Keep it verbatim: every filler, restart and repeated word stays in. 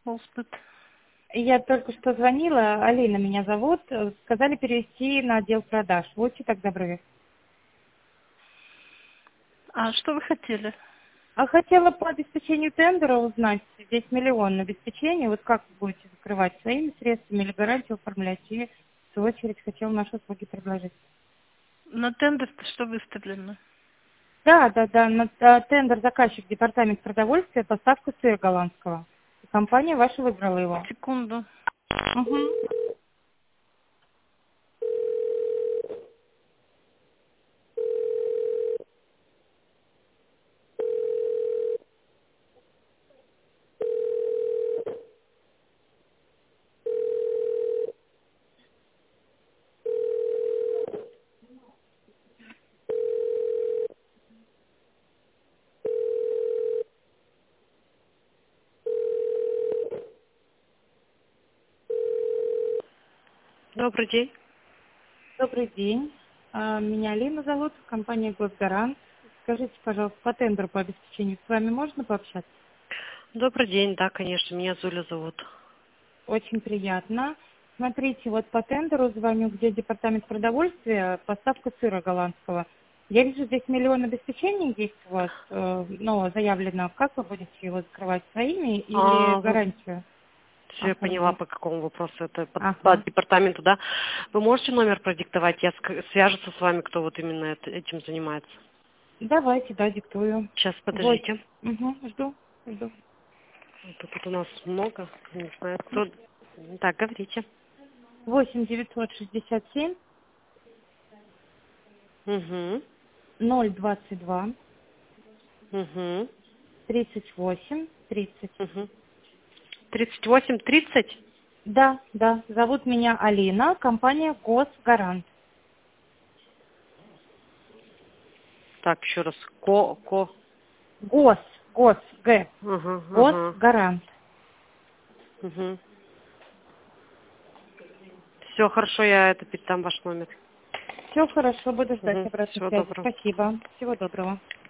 Волспыт. Я только что звонила, Алина меня зовут, э, сказали перевести на отдел продаж. Будьте так добры. А что вы хотели? А хотела по обеспечению тендера узнать, здесь миллион на обеспечение, вот как вы будете закрывать своими средствами или гарантию оформлять, и в свою очередь хотела наши услуги предложить. На тендер что выставлено? Да, да, да, на а, тендер заказчик департамент продовольствия, поставка сыра голландского. И компания ваша выбрала его. Секунду. Мгм. Добрый день. Добрый день. А, Меня Алина зовут, компания Госгарант. Скажите, пожалуйста, по тендеру по обеспечению с вами можно пообщаться? Добрый день, да, конечно, меня Зуля зовут. Очень приятно. Смотрите, вот по тендеру звоню, где департамент продовольствия, поставка сыра голландского. Я вижу, здесь миллион обеспечений есть у вас, э, ну, заявлено. Как вы будете его закрывать, своими или А, вы, гарантию всё, я поняла, оформлять? по какому вопросу, это по, по Ага. департаменту, да. Вы можете номер продиктовать, я ск- свяжется с вами, кто вот именно это- этим занимается. Давайте, да, диктую. Сейчас, Вот. подождите. Угу, жду, жду. Вот тут у нас много, не знаю, кто... Так, говорите. восемь девятьсот шестьдесят семь Угу, ноль двадцать два угу, тридцать восемь тридцать. угу. тридцать восемь тридцать? Да, да, зовут меня Алина, компания Госгарант. Так, еще раз. Ко, ко. Гос, Гос, Г, Ага, ага. Госгарант. Угу. Все, хорошо, я это передам ваш номер. Все хорошо, буду ждать Угу. обратной Всего связи. доброго. Спасибо. Всего доброго.